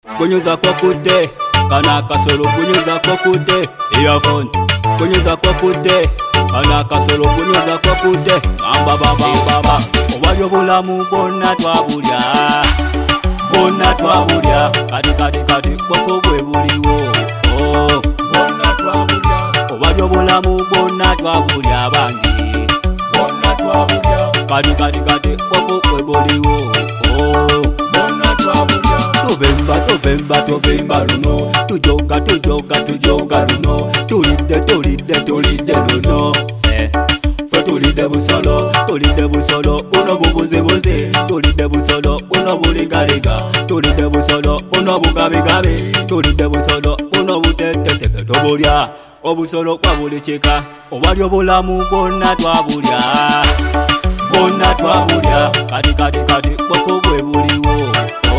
kunyuza kwa kute, kana kasolo kunyuza kwa kute, earphone kunyuza kwa kute, kana kasolo kunyuza kwa kute, bamba obadyo bulamu bonna twabulya, bonna twabulya, kati bwofo bwe buliwo, bonna twabulya, obadyo bulamu bonna twabulya bangi, bonna twabulya, kati bwofo bwe buliwo, bonna twabulya. Tovemba luno, tujoga luno, tulidde luno, fe tulidde busolo, buno bubuzibuzi, tulidde busolo, buno buligalega, tulidde busolo, buno bugabigabi, tulidde busolo, buno butetetete tobulya, obusolo kwa buli kika, obadyo bulamu bonna twabulya, bonna twabulya, kati bwofo bwe buliwo,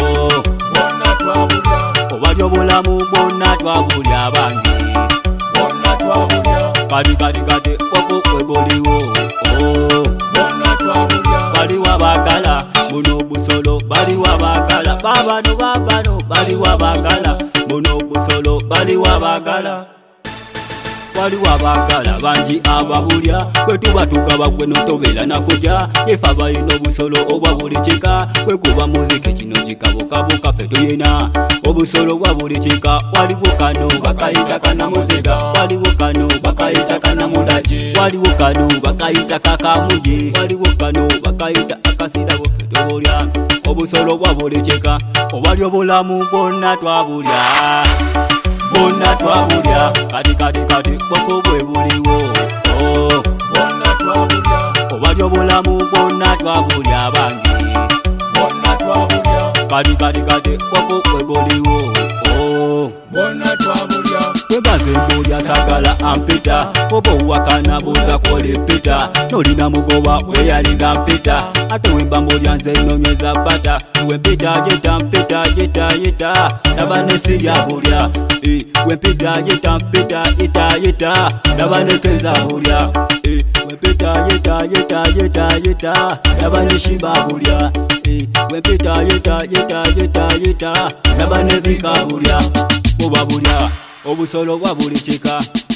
obadyo bulamu bonna twabulya bangi, bonna twabulya, kati bwofo bwe buliwo, bonna twabulya. Baliwo abagala buno obusolo, baliwo abagala babano, baliwo abagala buno obusolo, baliwo abagala. Waliwo abagala bangi ababulya, bwe tuba tugaba gwe notobeera nakutya, yefe abalina obusolo obwa buli kika, bwe kuba muziki kino kikabukabuka ffe tuyina obusolo bwa buli kika. Waliwo kano bakayita kanamuziga, waliwo kano bakayita kanamulagi, waliwo kano bakayita kakamugi, waliwo kano bakayita akasira bweffe tubulya obusolo bwa buli kika. Obadyo bulamu bonna twabulya, bonna twabulya, kati bwofo bwe buliwo, bonna twabulya, obadyo bulamu bonna twabulya bangi, bonna twabulya, kati bwofo bwe buliwo, bonna twabulya. Twebaze mbulya sagala ampita, oba owakana buuza kwolipita, nolina mugoba weyalinga mpita, ate wemba mbulya nze nomyeza bata, wempita jeta, naba nesirya bulya, wempita jeta, naba nekenza bulya, wempita jeta, naba neshimba bulya, wempita jeta, naba nevika bulya, oba bulya obusolo bwa buli kika.